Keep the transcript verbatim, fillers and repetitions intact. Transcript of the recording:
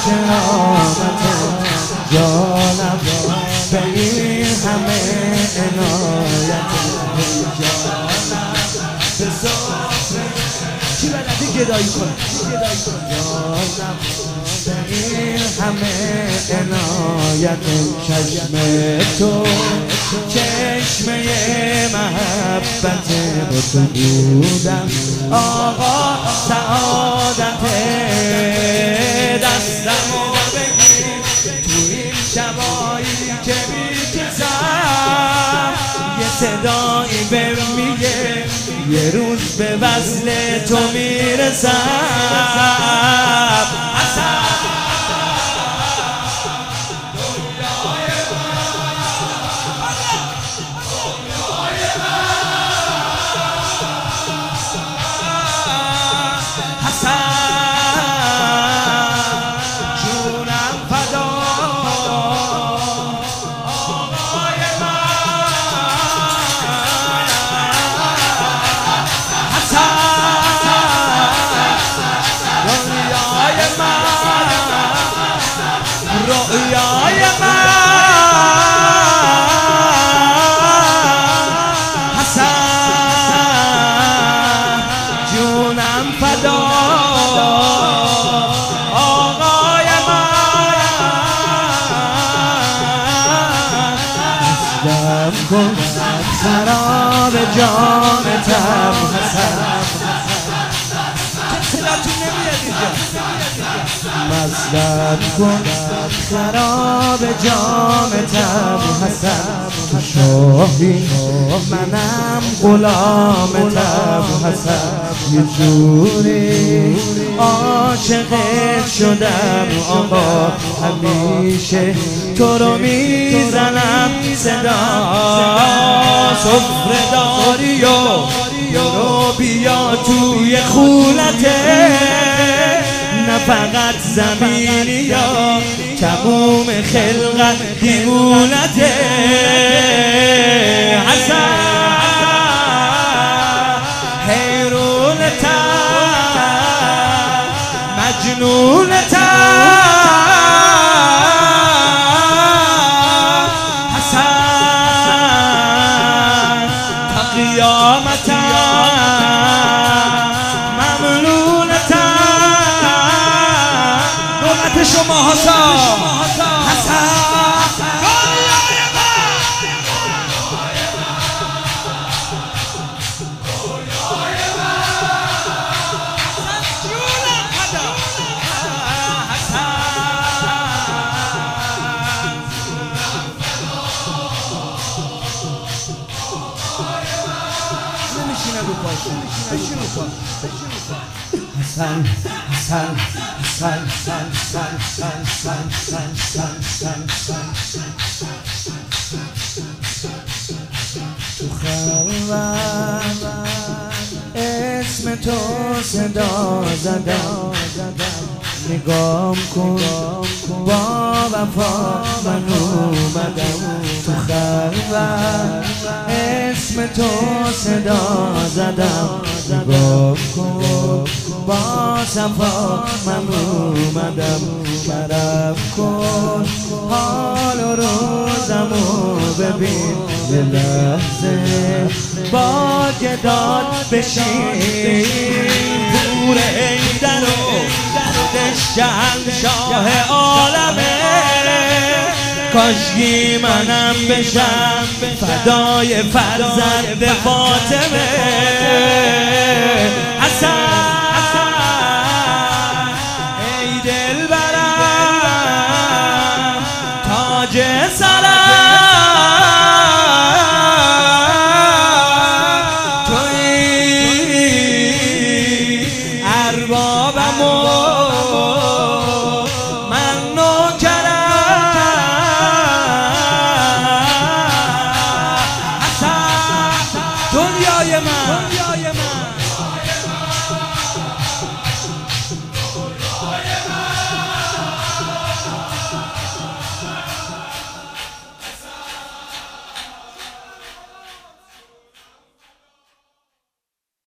کرامت جانم به این همه عنایت جانم به صافه چی بلدی گدایی کنه جانم به این همه عنایت چشم تو چشمه محبت تو بودم آقا سعادت دستمو بگیر تو این شبایی که میکشم یه صدایی به میگه یه روز به وصل تو میرسم رویای من حسن جونم فدا آقای من دستم کن خراب جانتم حسن مزدم کن خراب جامتم حسن تو شاهی منم غلامتم حسن یه جوری عاشقت شدم آقا همیشه تو رو میزنم صدا سفره داری و برو بیا توی خونته نه فقط زمینی یا تموم خلقت دیوونته حسن حیرونتم مجنونتم حسن تا قیامتم شما حسن حسن Hassan, Hassan, Hassan, Hassan, Hassan, Hassan, Hassan, تو خلوت اسم تو صدا زدم نگام کن با وفا من اومدم تو خلوت اسم تو صدا زدم نگام کن با صفا من اومدم کرم کن حال و روزمو ببین یه لحظه با گداد بشین پور ایدر و دردش شهنشاه عالمه کاشکی منم بشم فدای فرزند فاطمه